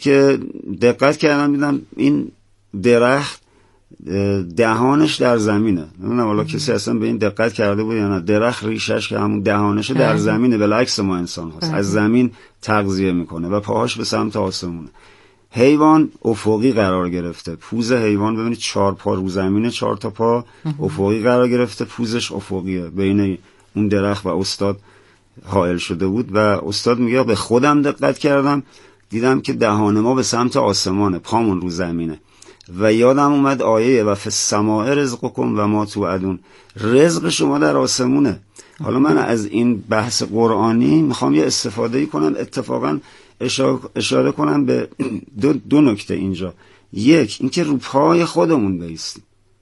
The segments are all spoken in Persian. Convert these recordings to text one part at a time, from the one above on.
که دقت کردم دیدم این درخت دهانش در زمینه. نمیدونم حالا کسی اصلا به این دقت کرده بود یا نه. درخت ریشش که همون دهانش در زمینه، بالعکس ما انسان هست، از زمین تغذیه میکنه و پاهاش به سمت آسمونه. حیوان افقی قرار گرفته، پوز حیوان ببینید 4 پا رو زمینه، 4 تا پا افقی قرار گرفته، پوزش افقیه. بین اون درخت و استاد حائل شده بود و استاد میگه به خودم دقت کردم دیدم که دهان ما به سمت آسمانه، پامون رو زمینه و یادم اومد آیه و فی السماء رزقکم و ما توعدون، رزق شما در آسمونه. حالا من از این بحث قرآنی میخوام یه استفاده کنم، اتفاقا اشاره کنم به دو نکته اینجا. یک، اینکه رو پای خودمون بایستیم،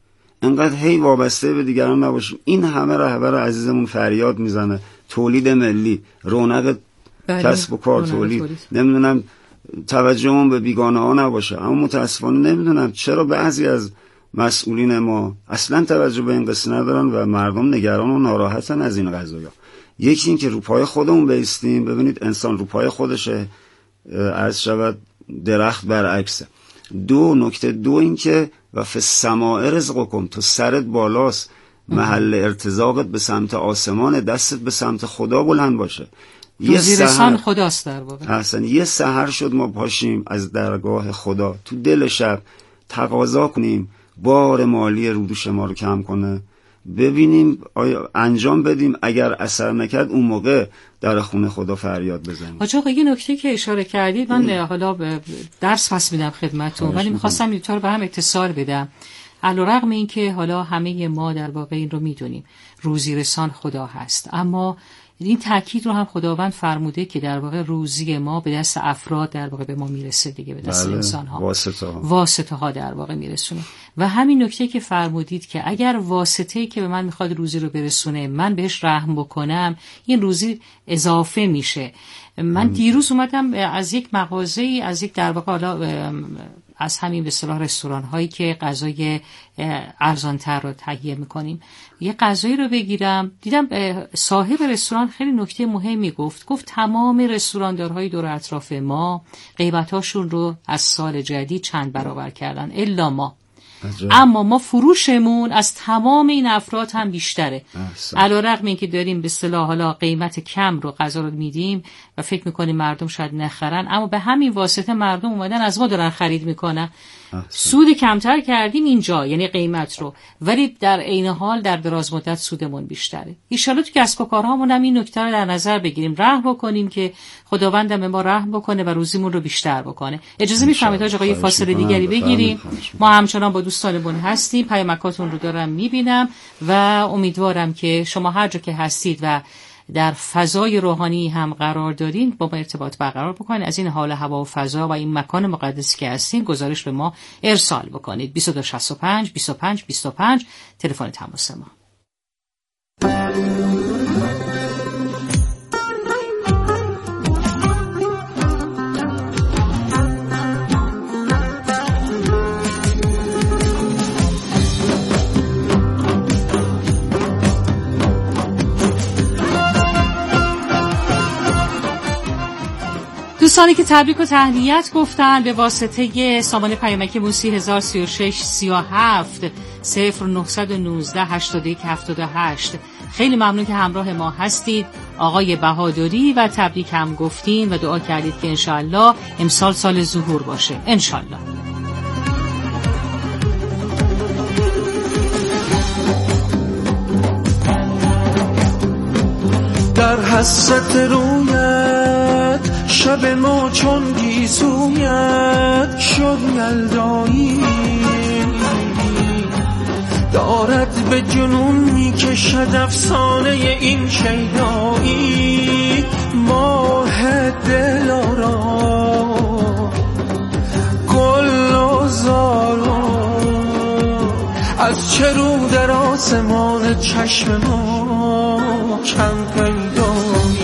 انقدر هی وابسته به دیگران نباشیم. این همه رهبر عزیزمون فریاد میزنه تولید ملی، رونق کسب و کار، تولید، نمیدونم توجهمون به بیگانه ها نباشه. اما متاسفانه نمیدونم چرا بعضی از مسئولین ما اصلا توجه به این قصه ندارن و مردم نگران و ناراحتن از این قضایا. یکی این که رو پای خودمون بایستیم. ببینید انسان رو پای خودشه، عرض شود درخت برعکسه. نکته دو این که و فی السماء رزقکم، تو سرت بالاست، محل ارتزاقت به سمت آسمان، دستت به سمت خدا بلند باشه. یه سحر خداست در واقع. احسن، یه سحر شد ما پاشیم از درگاه خدا، تو دل شب تقاضا کنیم بار مالی رودوش ما رو کم کنه، ببینیم آیا انجام بدیم، اگر اثر نکرد اون موقع در خونه خدا فریاد بزنیم. حاج آقا یه نکته که اشاره کردید من حالا درس پس میدم خدمتتون، ولی می‌خواستم این طور به هم اتصال بدم. علیرغم این که حالا همه ما در واقع این رو میدونیم روزی رسان خدا هست، اما این تاکید رو هم خداوند فرموده که در واقع روزی ما به دست افراد در واقع به ما میرسه دیگه، به دست انسان ها، واسطه ها در واقع میرسونه. و همین نکته که فرمودید که اگر واسطه‌ای که به من میخواد روزی رو برسونه من بهش رحم بکنم، این روزی اضافه میشه. من دیروز اومدم از یک مغازه‌ای، از یک در واقع از همین به اصطلاح رستوران هایی که غذای ارزان‌تر رو تهیه میکنیم، یه غذایی رو بگیرم، دیدم صاحب رستوران خیلی نکته مهمی گفت تمام رستوراندارهای دور اطراف ما قیمتاشون رو از سال جدید چند برابر کردن الا ما. اما ما فروشمون از تمام این افراد هم بیشتره. علیرغم اینکه داریم به اصطلاح حالا قیمت کم رو غذا رو میدیم و فکر میکنیم مردم شاید نخرن، اما به همین واسطه مردم اومدن از ما دارن خرید میکنن. سود کمتر کردیم اینجا، یعنی قیمت رو، ولی در عین حال در دراز مدت سودمون بیشتره. ان شاءالله تو کسب و کارهامون هم این نکته رو در نظر بگیریم، رحم بکنیم که خداوند به ما رحم بکنه و روزیمون رو بیشتر بکنه. اجازه میفرمایید آقا یه فاصله دیگری بگیریم؟ ما همچنان با دوستانمون هستیم، پیامکاتون رو دارم میبینم و امیدوارم که شما هر جا که هستید و در فضای روحانی هم قرار دارین با ما ارتباط برقرار بکنید. از این حال هوا و فضا و این مکان مقدسی که هستین گزارش به ما ارسال بکنید. 2265 25 25 تلفن تماس ما. دوستانی که تبریک و تهنیت گفتن به واسطه سامان پیامک موسی 1036 37 0919 81 78 خیلی ممنون که همراه ما هستید. آقای بهادری و تبریک هم گفتین و دعا کردید که انشالله امسال سال ظهور باشه انشالله. در حسرت رویت شب ما چون گیسویت شد یلدایی، دارد به جنون میکشد افسانه این شیدایی. ماه دلارا گل و زارا از چه رو در آسمان چشم ما کم پیدایی.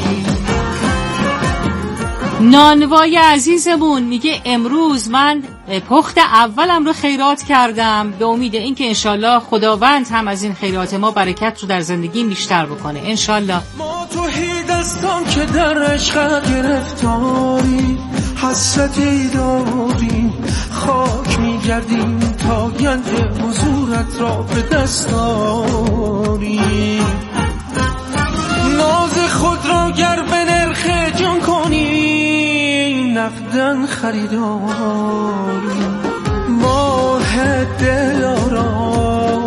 نانوای عزیزمون میگه امروز من پخت اولم رو خیرات کردم به امید اینکه انشالله خداوند هم از این خیرات ما برکت رو در زندگی بیشتر بکنه انشالله. ما توحید دستان که در عشق گرفتاری، حسرتی داریم خاک میگردیم تا گنج حضورت را به دست آریم. ناز خود را گر به نرخ جان کنی نقدن خریداریم. ماه دلارا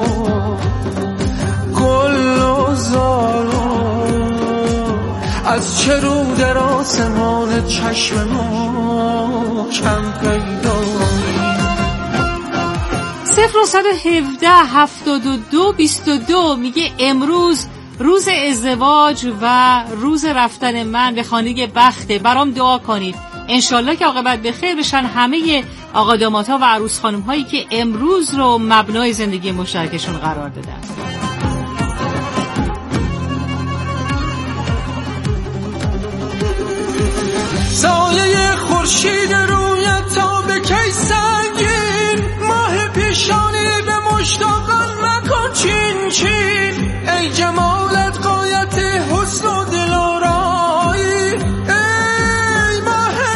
گل و زارا از چه رو در آسمان چشم ما کم پیداییم. 0917-72-22 میگه امروز روز ازدواج و روز رفتن من به خانه بخته، برام دعا کنید انشالله که عاقبت به خیر بشن همه آقا دامادها و عروس خانم هایی که امروز رو مبنای زندگی مشترکشون قرار دادن. سایه خورشید رویت تا به کی سنگین، ماه پیشانی به مشتاقان مکن چین چین. ای جمالت غایت حسن و دلارایی، ای ماه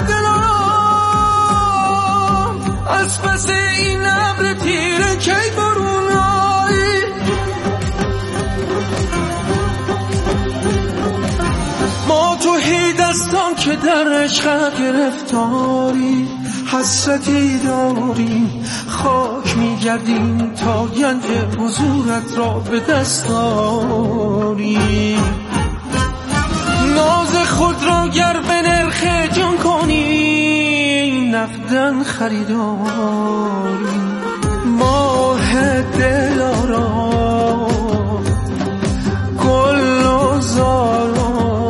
دلارام از پس این ابر تیره کی برون آیی. ما توهی دستان که در عشق گرفتاری، حسرتی داریم خاک میگردیم تا گنج حضورت را به دست آریم. ناز خود را گر به نرخ جان کنی نقدن خریداریم. ماه دلارا گل و زارا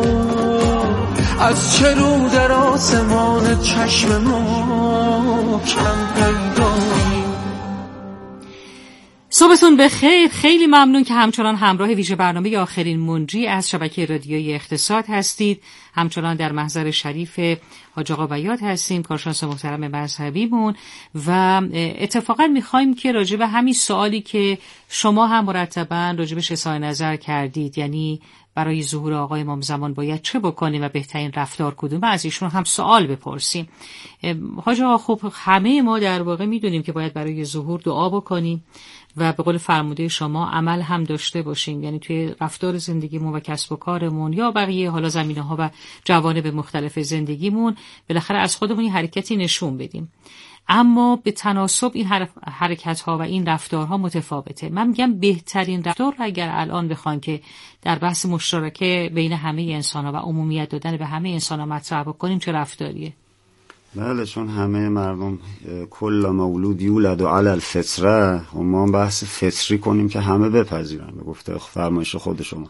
از چه رو در آسمان چشم ما کم پیداییم. صبحتون بخیر. خیلی ممنون که همچنان همراه ویژه برنامه آخرین منجی از شبکه رادیویی اقتصاد هستید. همچنان در محضر شریف حاج آقا بیات هستیم، کارشناس محترم مذهبیمون، و اتفاقا میخوایم که راجع به همین سوالی که شما هم مرتباً راجع بهش اظهار نظر کردید، یعنی برای ظهور آقای امام زمان باید چه بکنیم و بهترین رفتار کدومه، از ایشون هم سوال بپرسیم. حاج آقا خب همه ما در واقع میدونیم که باید برای ظهور دعا بکنیم و به قول فرموده شما عمل هم داشته باشیم، یعنی توی رفتار زندگیمون و کسب و کارمون یا بقیه حالا زمینه‌ها و جوانب مختلف زندگیمون بالاخره از خودمون حرکتی نشون بدیم. اما به تناسب این حرکت‌ها و این رفتارها متفاوته. من میگم بهترین رفتار رو اگر الان بخوایم که در بحث مشترکه بین همه انسان‌ها و عمومیت دادن به همه انسان‌ها مطرح بکنیم چه رفتاریه؟ بله، چون همه مردم کل مولود یولد علی الفطره و ما بحث فطری کنیم که همه بپذیرن به گفته فرمایش خود شما.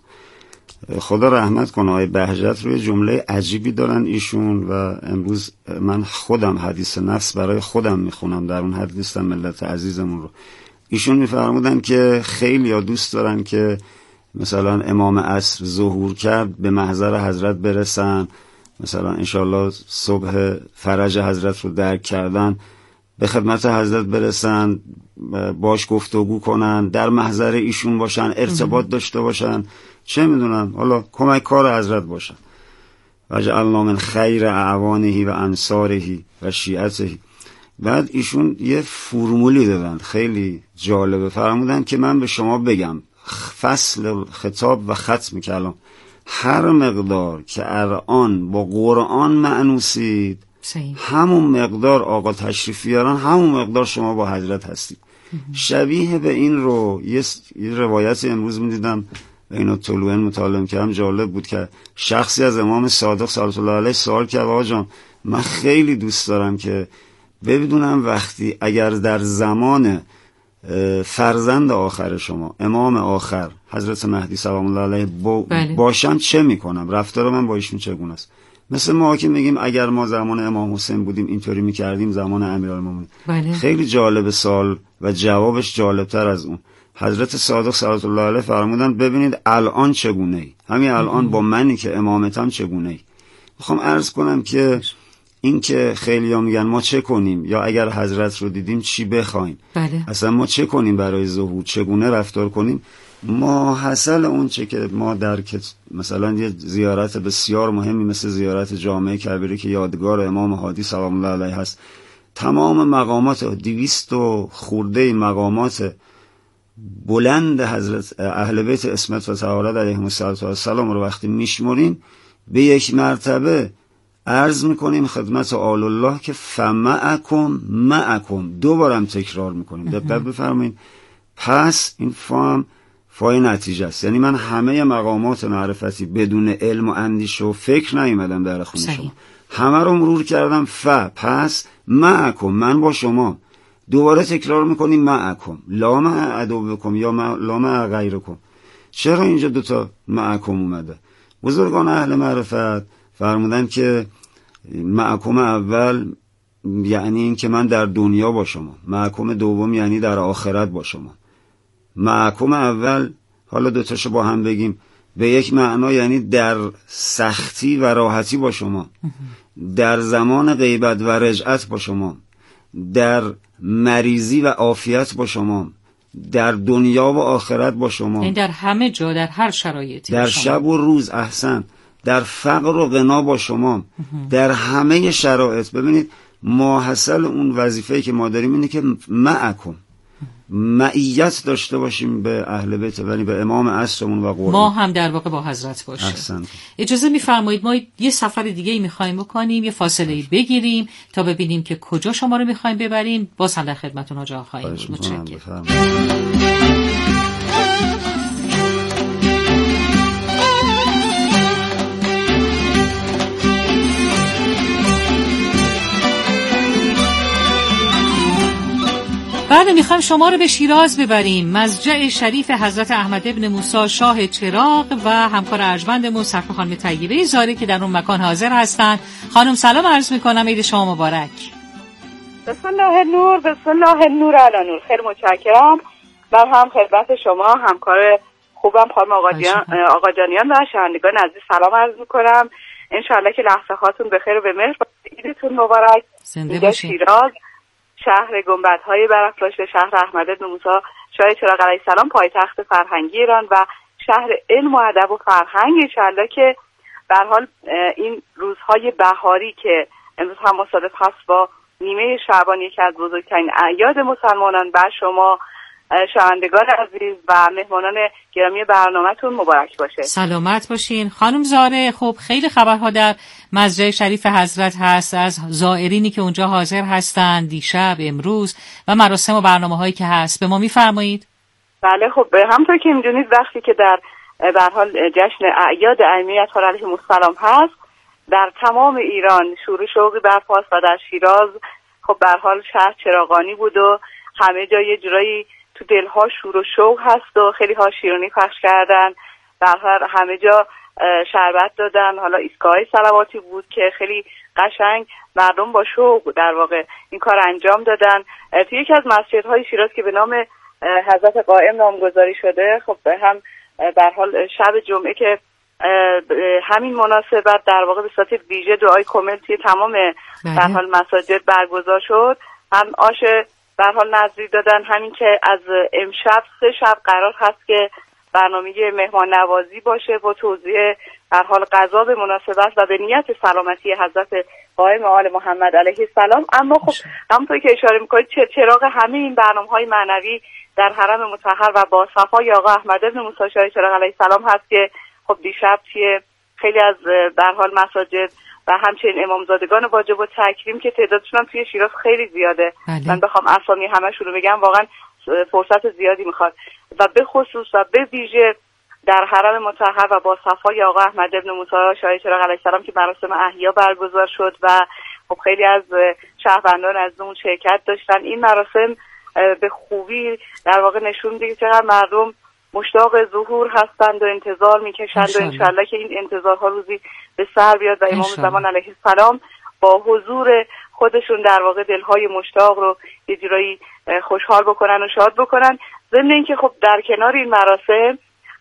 خدا رحمت کنه آقای بهجت روی جمله عجیبی دارن ایشون و امروز من خودم حدیث نفس برای خودم میخونم، در اون حد نیستم ملت عزیزمون رو. ایشون میفرمودن که خیلی ها دوست دارن که مثلا امام عصر ظهور کرد به محضر حضرت برسن، مثلا انشالله صبح فرج حضرت رو درک کردن به خدمت حضرت برسن، باش گفتگو کنن، در محضر ایشون باشن، ارتباط داشته باشن، چه میدونم حالا کمک کار حضرت باشن. و جعلنا من خیر اعوانه و انصاره و شیعته. بعد ایشون یه فرمولی دادن خیلی جالبه، فرمودن که من به شما بگم فصل خطاب و ختم کلام، هر مقدار که الان با قرآن مأنوسید همون مقدار آقا تشریف بیارن، همون مقدار شما با حضرت هستید. شبیه به این رو یه روایت امروز میدیدم اینو طلوعن مطالعه کردم، جالب بود که شخصی از امام صادق صلوات الله علیه سوال کرد آقا جان من خیلی دوست دارم که بدونم وقتی اگر در زمان فرزند آخر شما امام آخر حضرت مهدی سلام الله علیه باشم چه میکنم، رفتار من با ایشون چگونه است. مثل ما که میگیم اگر ما زمان امام حسین بودیم اینطوری میکردیم زمان امیرالمومنین. خیلی جالب سوال و جوابش جالبتر از اون. حضرت صادق صلوات الله علیه فرمودن ببینید الان چگونه ای، همین الان با منی که امامتم چگونه ای. میخوام عرض کنم که این که خیلی ها میگن ما چه کنیم یا اگر حضرت رو دیدیم چی بخوایم، اصلا ما چه کنیم برای ظهور، چگونه رفتار کنیم. ماحصل اون چه که ما در مثلا یه زیارت بسیار مهمی مثل زیارت جامع کبیره که یادگار امام هادی سلام الله علیه هست، تمام مقامات 200 خورده این مقامات بلند حضرت اهل بیت عصمت و طهارت علیهم السلام رو وقتی میشمریم به یک مرتبه عرض میکنیم خدمت آل الله که معکم دوبارم تکرار میکنیم. دقت بفرمایید. پس این فای نتیجه است. یعنی من همه مقامات معرفتی بدون علم و اندیشه و فکر نیومدم در خونه شما، همه رو مرور کردم. پس معکم، من با شما. دوباره تکرار میکنیم معکم، لا مع عدوکم یا لا مع غیرکم. چرا اینجا دوتا معکم اومده؟ بزرگان اهل معرفت فرمودن که معکم اول یعنی این که من در دنیا با شما، معکم دوم یعنی در آخرت با شما. معکم اول، حالا دوتاشو با هم بگیم، به یک معنا یعنی در سختی و راحتی با شما، در زمان غیبت و رجعت با شما، در مریضی و عافیت با شما، در دنیا و آخرت با شما، این در همه جا، در هر شرایطی، در شب و روز، احسن، در فقر و غنا با شما، در همه شرایط. ببینید ماحصل اون وظیفه‌ای که ما داریم اینه که معکم، معیت داشته باشیم به اهل بیت، ولی به امام عصرمون و قرآن، ما هم در واقع با حضرت باشیم. احسن. اجازه می‌فرمایید ما یه سفر دیگه می‌خوایم بکنیم، یه فاصله بگیریم تا ببینیم که کجا شما رو می‌خوایم ببریم. باز هم در خدمتتون حاج آقا خواهیم بود. متشکرم. بعد میخوایم شما رو به شیراز ببریم، مضجع شریف حضرت احمد ابن موسی شاه چراغ و همکار ارجمندمون صفحه خانم طیبه زاره که در اون مکان حاضر هستن. خانم سلام عرض میکنم، عید شما مبارک. بسم الله النور، بسم الله النور علی نور. خیلی متشکرم. من هم خدمت شما همکار خوبم خانم آقا جانیان و شنوندگان عزیز سلام عرض میکنم. انشالله که لحظه هاتون بخیر و به مهر باشه. عیدتون مبارک. زنده باشید. شیراز شهر گنبدهای برافراشته، شهر احمد بن موسی شاه چراغ علیه السلام، پایتخت فرهنگی ایران و شهر علم و ادب و فرهنگ. انشالله که به هر حال این روزهای بهاری که امروز هم مصادف هست با نیمه شعبان، یکی از بزرگترین اعیاد مسلمانان، و شما شنوندگان عزیز و مهمانان گرامی برنامه‌تون مبارک باشه. سلامت باشین. خانم زاره، خب خیلی خبرها در مضجع شریف حضرت هست از زائرینی که اونجا حاضر هستند دیشب، امروز و مراسم و برنامه‌هایی که هست. به ما می‌فرمایید؟ بله، خب همونطور که می‌دونید وقتی که در به هر حال جشن اعیاد ائمه اطهار علیهم السلام هست، در تمام ایران شور و شوقی برپاست و در شیراز خب به هر حال شهر چراغانی بود و همه جا یه جورایی تو دلها شور و شوق هست و خیلی ها شیرینی پخش کردن، در همه جا شربت دادن. حالا ایستگاه صلواتی بود که خیلی قشنگ مردم با شوق در واقع این کار انجام دادن. توی یکی از مسجدهای شیراز که به نام حضرت قائم نامگذاری شده، خب هم به هر حال شب جمعه که همین مناسبت در واقع به صورت ویژه دعای کامل توی تمام در حال مساجد برگزار شد. هم آش به هر حال نذری دادن، همین که از امشب 3 شب قرار هست که برنامه مهمان نوازی باشه با توزیع به هر حال غذا به مناسبت و به نیت سلامتی حضرت قائم آل محمد علیه السلام. اما خب همونطور که اشاره می‌کنید چراغ همه این برنامه‌های معنوی در حرم مطهر و با صفای آقا احمد بن موسی شاه چراغ علیه السلام هست که خب دیشب توی خیلی از به هر حال مساجد و همچنین امامزادگان واجب و تکریم که تعدادشون هم توی شیراز خیلی زیاده، من بخوام اسامی همه‌شون رو بگم واقعا فرصت زیادی میخواد، و به خصوص و به ویژه در حرم مطهر و با صفای آقا احمد بن موسی شاه چراغ علیه السلام که مراسم احیا برگزار شد و خب خیلی از شهروندان از اون شرکت داشتن. این مراسم به خوبی در واقع نشون میده که چقدر مردم مشتاق ظهور هستند و انتظار میکشند و انشالله که این انتظارها روزی به سر بیاد و امام زمان علیه السلام با حضور خودشون در واقع دلهای مشتاق رو یه جورایی خوشحال بکنن و شاد بکنن. ضمن اینکه خب در کنار این مراسم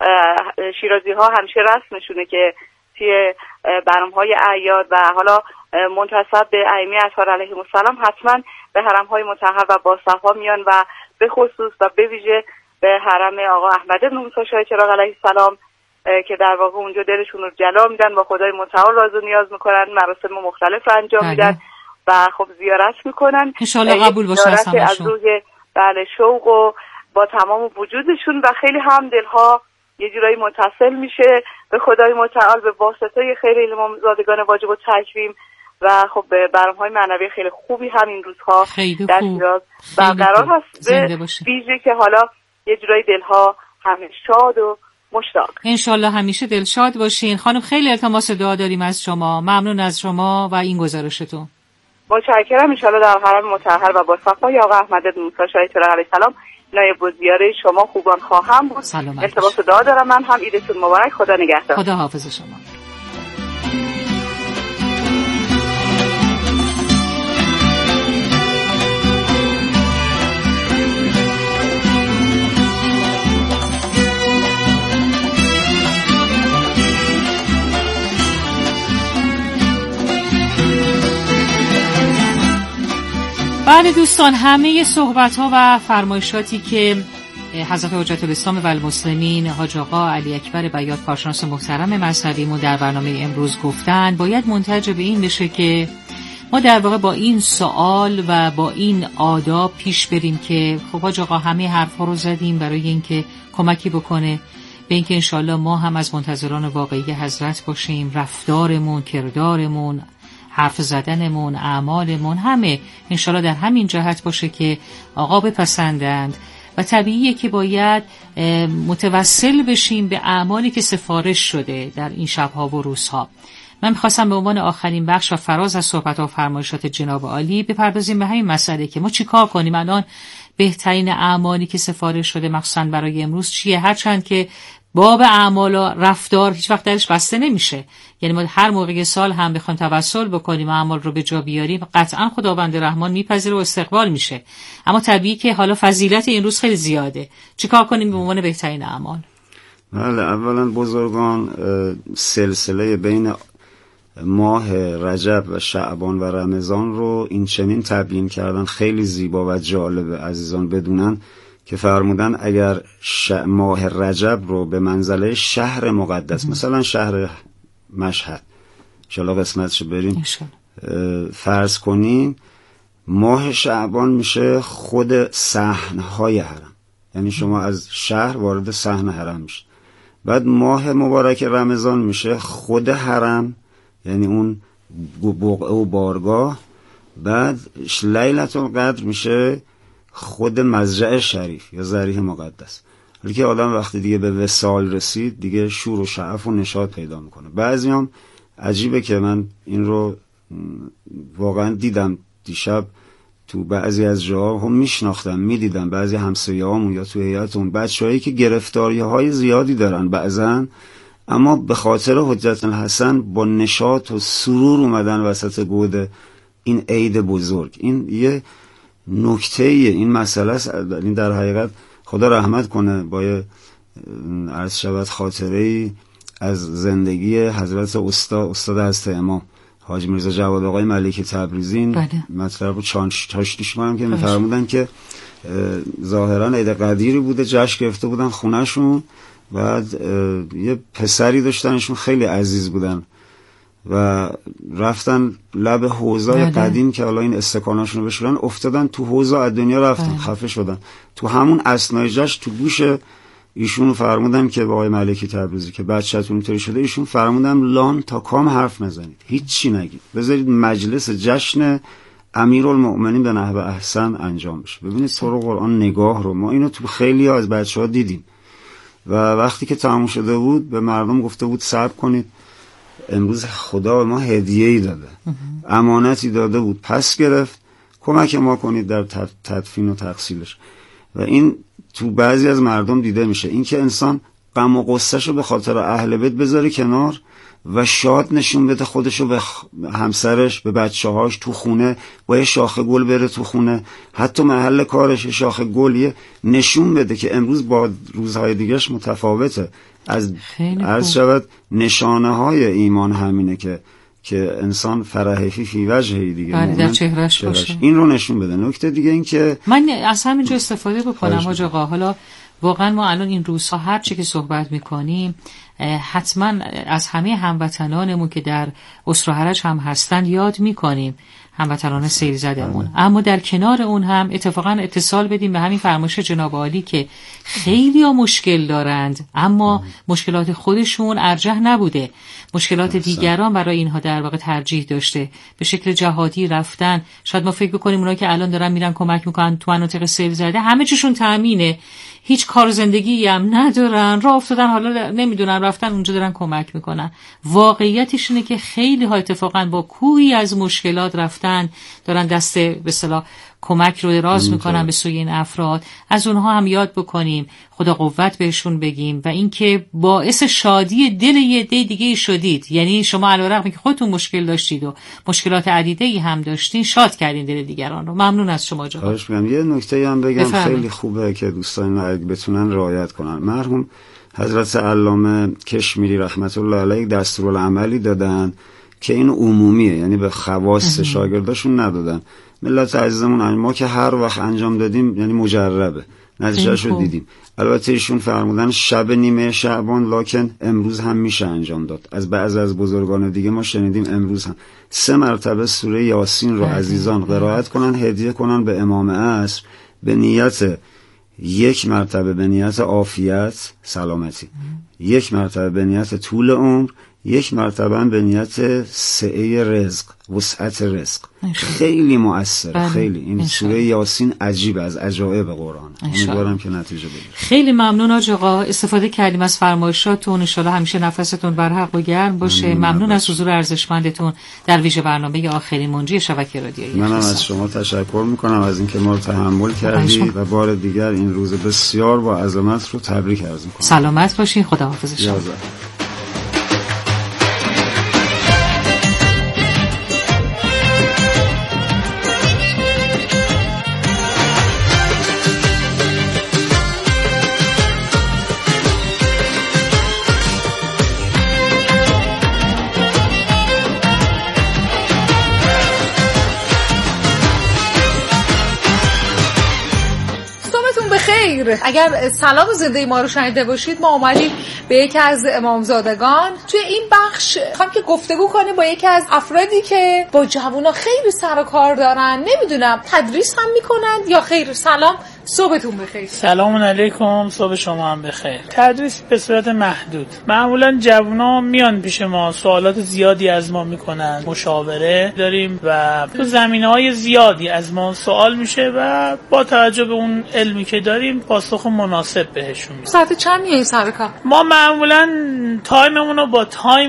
شیرازی ها همیشه رسمشونه که توی برنامه‌های اعیاد و حالا منتسب به ائمه اطهار علیهم السلام حتما به حرم‌های مطهر و با صفا میان و به خصوص و به ویژه به حرم آقا احمد بن موسی شاه چراغ علیه السلام که در واقع اونجا دلشون رو جلا میدن، با خدای متعال راز و نیاز میکنن، مراسم مختلف رو انجام میدن و خب زیارت میکنن. انشالله قبول باشه از روی بله شوق و با تمام وجودشون و خیلی هم دلها یه جورایی متصل میشه به خدای متعال به واسطه خیر امامزادگان واجب التکریم و خب برنامه‌های معنوی خیلی خوبی هم این روزها در شیراز برقرار هست، ویژه که حالا یه جورایی دلها همه شاد و مشتاق. انشالله همیشه دلشاد باشین. خانم خیلی التماس دعا داریم از شما. ممنون از شما و این گزارشتون. متشکرم. انشالله در حرم مطهر و با صفای آقا احمد بن موسی شاه چراغ علیه السلام نایب الزیاره شما خوبان خواهم بود. التماس دعا دارم من هم. عیدتون مبارک. خدا نگهدار. خدا حافظ شما. بله دوستان، همه صحبت‌ها و فرمایشاتی که حضرت حجت الاسلام و المسلمین حاج آقا علی اکبر بیات کارشناس محترم مذهبیمون در برنامه امروز گفتن باید منتج به این بشه که ما در واقع با این سوال و با این آداب پیش بریم که خب حاج آقا همه حرفا رو زدیم برای اینکه کمکی بکنه به اینکه انشالله ما هم از منتظران واقعی حضرت باشیم، رفتارمون، کردارمون، حرف زدنمون، اعمالمون همه انشالله در همین جهت باشه که آقا بپسندند و طبیعیه که باید متوسل بشیم به اعمالی که سفارش شده در این شبها و روزها. من می‌خواستم به عنوان آخرین بخش و فراز از صحبت و فرمایشات جناب عالی بپردازیم به همین مسئله که ما چیکار کنیم الان. بهترین اعمالی که سفارش شده مخصوصا برای امروز چیه؟ هرچند که باب اعمال و رفتار هیچ وقت درش بسته نمیشه، یعنی ما هر موقع سال هم بخوایم توسل بکنیم اعمال رو به جا بیاریم قطعا خداوند رحمان میپذیره و استقبال میشه، اما طبیعی که حالا فضیلت این روز خیلی زیاده. چیکار کنیم به عنوان بهترین اعمال؟ بله، اولا بزرگان سلسله بین ماه رجب و شعبان و رمضان رو این چنین تبیین کردن خیلی زیبا و جالبه. عزیزان بدونن که فرمودن اگر ماه رجب رو به منزله شهر مقدس مثلا شهر مشهد انشالله قسمتشو بریم فرض کنیم، ماه شعبان میشه خود صحنهای حرم، یعنی شما از شهر وارد صحن حرم میشه. بعد ماه مبارک رمضان میشه خود حرم، یعنی اون بقعه و بارگاه. بعد لیلة القدر میشه خود مضجع شریف یا ضریح مقدس. ولی که آدم وقتی دیگه به وصال رسید دیگه شور و شعف و نشاط پیدا میکنه. بعضی هم عجیبه که من این رو واقعا دیدم دیشب تو بعضی از جاها هم میشناختم، میدیدم بعضی همسایه‌هامون یا تو هیئتمون بچه‌هایی که گرفتاری‌های زیادی دارن بعضن، اما به خاطر حجت الحسن با نشاط و سرور اومدن وسط گود این عید بزرگ. این یه نکته این مسئله است. این در حقیقت خدا رحمت کنه با عرض شود خاطره‌ای از زندگی حضرت استاد حضرت امام حاج میرزا جواد آقای ملک تبریزی. مطلب رو چاشتیش کنم که می‌فرمودن که ظاهرا عید قدیری بوده، جشن گرفته بودن خونه‌شون، بعد یه پسری داشتنشون خیلی عزیز بودن و رفتن لب حوضای قدیم که حالا این استکاناشون رو بشورن، افتادن تو حوضا از دنیا رفتن، خفه شدن. تو همون اثنای جشن تو گوش ایشون فرمودن که با آقای ملکی تبریزی که بچه‌تون اینطوری شده، ایشون فرمودن لان تا کام حرف نزنید، هیچی نگید، بذارید مجلس جشن امیرالمؤمنین به نحو احسن انجام بشه. ببینید سر قرآن نگاه رو ما اینو تو خیلی از بچه‌ها دیدیم و وقتی که تموم شده بود به مردم گفته بود صبر کنید، امروز خدا به ما هدیه‌ای داده، امانتی داده بود، پس گرفت، کمک ما کنید در تدفین و تغسیلش. و این تو بعضی از مردم دیده میشه، این که انسان غم و غصه‌شو به خاطر اهل بیت بذاره کنار و شاد نشون بده خودشو به همسرش، به بچه‌هاش، تو خونه با یه شاخه گل بره تو خونه، حتی محل کارش یه شاخه گل نشون بده که امروز با روزهای دیگهش متفاوته. از عرض شود نشانه‌های ایمان همینه که انسان فرحی فی وجهی دیگه در چهرهش باشه، این رو نشون بده. نکته دیگه این که من از همینجا استفاده بکنم حاج آقا، حالا واقعا ما الان این روزها هر چی که صحبت میکنیم حتما از همه هموطنانمون که در اسر و حرج هم هستن یاد میکنیم، هموطنان سیل زدمون. اما در کنار اون هم اتفاقا اتصال بدیم به همین فرمایش جناب عالی که خیلی ها مشکل دارند اما مشکلات خودشون ارجح نبوده، مشکلات دیگران برای اینها در واقع ترجیح داشته، به شکل جهادی رفتن. شاید ما فکر بکنیم اونا که الان دارن میرن کمک میکنن تو مناطق سیل زده همه چیشون تامینه، هیچ کار زندگی هم ندارن، راه افتادن حالا نمیدونن رفتن اونجا دارن کمک میکنن. واقعیتش اینه که خیلی ها اتفاقا با کوهی از مشکلات رفتن دارن دست به اصطلاح کمک رو دراز میکنن به سوی این افراد. از اونها هم یاد بکنیم، خدا قوت بهشون بگیم و اینکه باعث شادی دل یه عده دیگه شدید. یعنی شما علیرغم که خودتون مشکل داشتید و مشکلات عدیده‌ای هم داشتین، شاد کردین دل دیگران رو. ممنون از شما جناب. خواهش می‌کنم. یه نکته هم بگم خیلی خوبه که دوستان اگه بتونن رعایت کنن. مرحوم حضرت علامه کشمیری رحمت الله علیه دستورالعملی دادن که این عمومیه، یعنی به خواص شاگرداشون ندادن. ملت عزیزمون ما که هر وقت انجام دادیم یعنی مجربه، نتیجه‌شو دیدیم. البته ایشون فرمودن شب نیمه شعبان، لکن امروز هم میشه انجام داد. از بعض از بزرگان دیگه ما شنیدیم امروز هم 3 مرتبه سوره یاسین رو عزیزان قرائت کنن، هدیه کنن به امام عصر به نیت 1 مرتبه به نیت عافیت سلامتی، 1 مرتبه به نیت طول عمر، 1 مرتبه به نیت سعه رزق، وسعت رزق. خیلی مؤثره. خیلی این سوره یاسین عجیب از عجایب قرآن. امیدوارم که نتیجه بگیره. خیلی ممنون حاج آقا، استفاده کردیم از فرمایشاتون. ان شاءالله همیشه نفستون برحق و گرم باشه. ممنون از حضور ارزشمندتون در ویژه برنامه آخرین منجی شبکه رادیویی. منم از شما تشکر میکنم از اینکه ما رو تحمل کردید و بار دیگر این روز بسیار با عظمت رو تبریک عرض میکنم. سلامت باشین. خداحافظ شما. اگر سلام زنده ما رو شنیده باشید، ما اومدیم به یکی از امامزادگان توی این بخش میخوام که گفتگو کنیم با یکی از افرادی که با جوونا خیلی سر و کار دارن. نمیدونم تدریس هم میکنن یا خیر. سلام، صبحتون بخیر. سلام علیکم، صبح شما هم بخیر. تدریس به صورت محدود. معمولا جوونا میان پیش ما، سوالات زیادی از ما میکنن، مشاوره داریم و تو زمینه‌های زیادی از ما سوال میشه و با توجه به اون علمی که داریم پاسخ مناسب بهشون میدیم. ساعت چند میایین سر کار؟ ما معمولا تایممون رو با تایم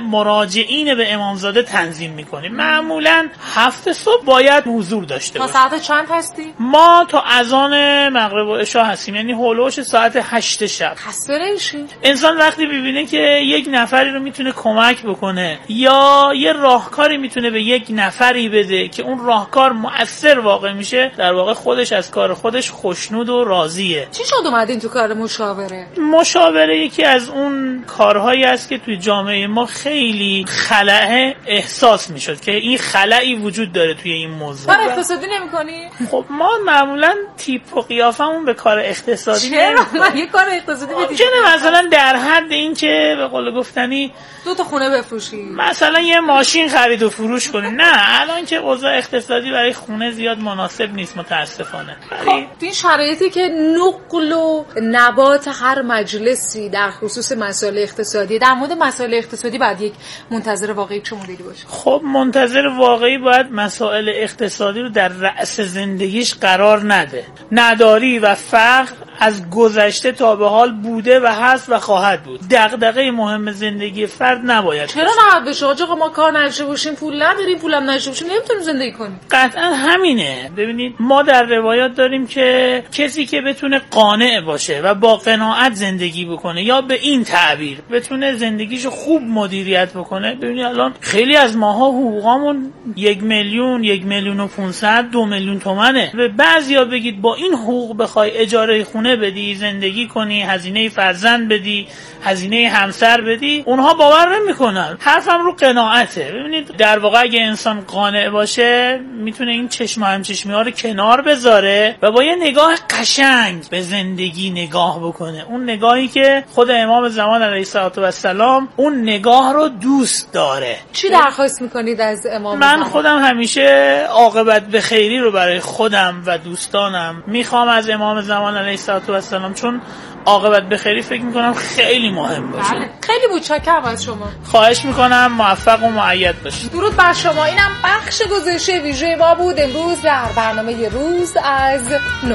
مراجعین به امامزاده تنظیم میکنیم. معمولا 7 صبح باید حضور داشته باشیم. تا ساعت چند هستی؟ ما تا اذان مغرب و عشا هستیم، یعنی هولوش ساعت 8 شب. خسته نمیشین؟ انسان وقتی ببینه که یک نفری رو میتونه کمک بکنه یا یه راهکاری میتونه به یک نفری بده که اون راهکار مؤثر واقع میشه، در واقع خودش از کار خودش خوشنود و راضیه. چی شد اومدین تو کار مشاوره؟ مشاوره یکی از اون کارهایی است که توی جامعه ما خیلی خلأ احساس میشد که این خلأی وجود داره توی این موضوع. کار اقتصادی نمی‌کنی؟ خب ما معمولا تیپ و قیافمون به کار اقتصادی نمی‌کنیم. یه کار اقتصادی بدید. مثلا در حد این که به قول گفتنی 2 تا خونه بفروشیم، مثلا یه ماشین خرید و فروش کنیم. نه، الان که اوضاع اقتصادی برای خونه زیاد مناسب نیست متاسفانه. خب این شرایطی که نقل و نبات هر مجلسی در خصوص مسائل اقتصادی، در مورد مسائل اقتصادی بعد یک منتظر واقعی چه مدلی باشه؟ خب منتظر واقعی باید مسائل اقتصادی رو در رأس زندگیش قرار نده. نداری و فقر از گذشته تا به حال بوده و هست و خواهد بود. دغدغه مهم زندگی فرد نباید. چرا نباید بشه؟ آقا ما کار نداشته باشیم، پول نداریم، پولم نداشته باشیم، نمیتونیم زندگی کنیم. قطعا همینه. ببینید ما در روایات داریم که کسی که بتونه قانع باشه و با قناعت زندگی بکنه یا به این تعبیر بتونه زندگیشو خوب مدیریت بکنه. ببینید الان خیلی از ماها حقوقامون 1 میلیون، 1,500,000، 2 میلیون تومنه. به بعضیا بگید با این حقوق بخوای اجاره خونه خونه بدی، زندگی کنی، هزینه فرزند بدی، هزینه همسر بدی، اونها باور نمیکنن. حرفم رو قناعته. ببینید در واقع اگه انسان قانع باشه میتونه این چشم همچشمی ها رو کنار بذاره و با یه نگاه قشنگ به زندگی نگاه بکنه. اون نگاهی که خود امام زمان علیه السلام اون نگاه رو دوست داره. چی درخواست میکنید از امام من زمان؟ خودم همیشه عاقبت به خیری رو برای خودم و دوستانم میخوام از امام زمان علیه السلام، چون عاقبت به خیری فکر میکنم خیلی مهم باشه. خیلی متشکرم از شما. خواهش میکنم موفق و مؤید باشید. درود بر شما. اینم بخش گزارش ویژه ما بود امروز در برنامه روز از نو.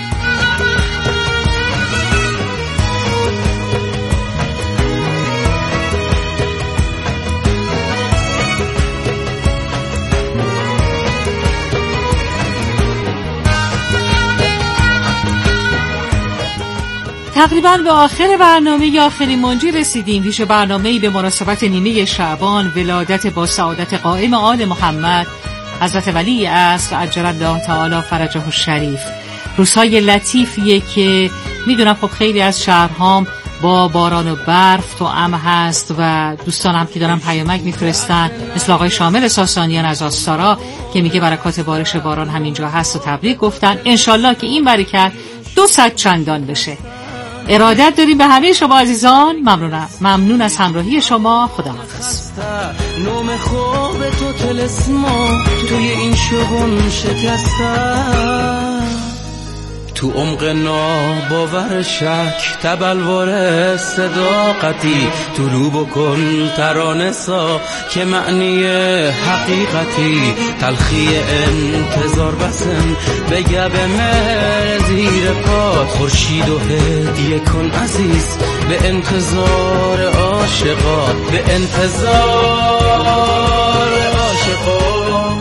تقریبا به آخر برنامه یا آخرین منجی رسیدیم. پیش برنامه‌ای به مناسبت نیمه شعبان، ولادت با سعادت قائم آل محمد حضرت ولی عصر عجل الله تعالی فرجه الشریف. روزهای لطیفیه که میدونم خب خیلی از شهرهام با باران و برف توأم هست و دوستانم که دارن پیامک میفرستن، مثل آقای شامل ساسانیان از آستارا که میگه برکات بارش باران همینجا هست و تبریک گفتن. انشالله که این برکت 200 چندان بشه. ارادت داریم به همه شما عزیزان. ممنون از همراهی شما. خداحافظ. نوم خواب تو تلسما توی این شگون شکستم، تو عمق ناباور شک تبلور صداقتی، طلوع بکن ترانه سا که معنی حقیقتی، تلخی انتظار بسن بگه به مهر زیر پاد، خورشید و هدیه کن عزیز به انتظار عاشقات، به انتظار عاشقات.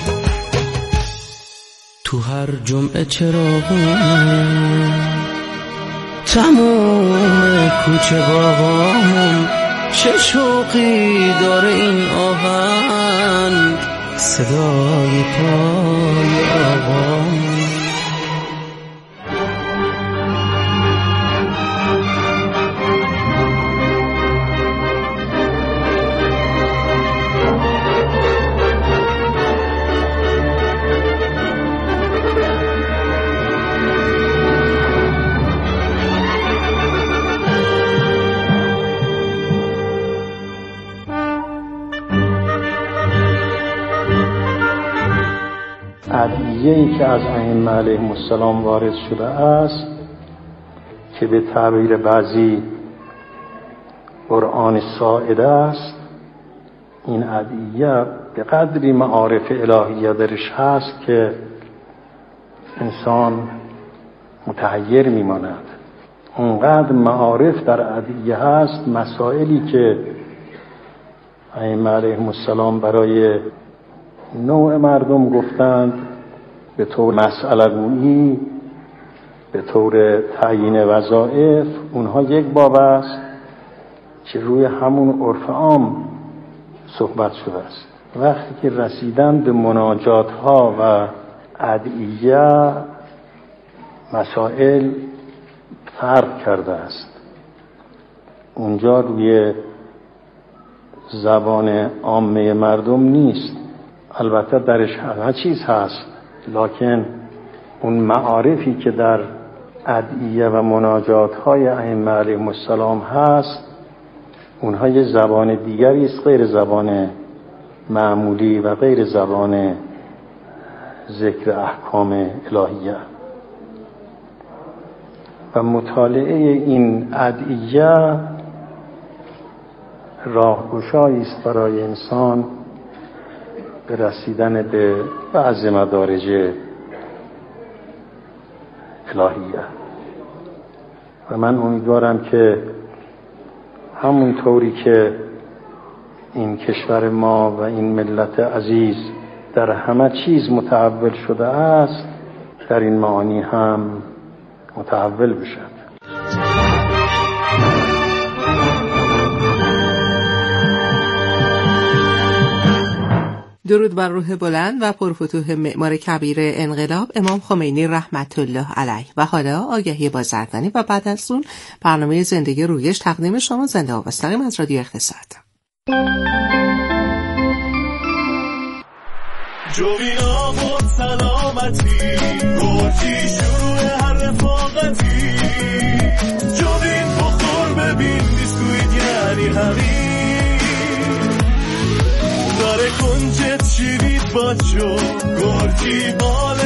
تو هر جمعه چراغون تموم کوچه باغامون، چه شوقی داره این آهنگ صدای پای آقامون. ادعیه‌ای که از ائمه علیهم السلام وارد شده است که به تعبیر بعضی قرآن ساعده است، این ادعیه به قدری معارف الهیه درش هست که انسان متحیر میماند. اونقدر معارف در ادعیه هست، مسائلی که ائمه علیهم السلام برای نوع مردم گفتند به طور مسئله گویی، به طور تعیین وظایف، اونها یک باب است که روی همون عرف عام صحبت شده است. وقتی که رسیدن به مناجات ها و ادعیه، مسائل فرق کرده است. اونجا روی زبان عامه مردم نیست، البته درش همه چیز هست، لکن اون معارفی که در ادعیه و مناجات های ائمه علیهم السلام هست، اونها یه زبان دیگری است، غیر زبان معمولی و غیر زبان ذکر احکام الهیه. و مطالعه این ادعیه راهگشایی است برای انسان به رسیدن به بعض مدارج الهیه. و من امیدوارم که همون طوری که این کشور ما و این ملت عزیز در همه چیز متحول شده است، در این معانی هم متحول بشد. درود بر روح بلند و پرفتوح معمار کبیر انقلاب امام خمینی رحمت الله علیه. و حالا آگهی بازرگانی و بعد از اون برنامه زندگی رویش تقدیم شما. زنده و مستقیم از رادیو اقتصاد. جوینا بود سلامتی گرچی شروع هر رفاقتی جوین بخور ببین بیسکویت یعنی همین داره کنجت شیرید بچو گرچی بال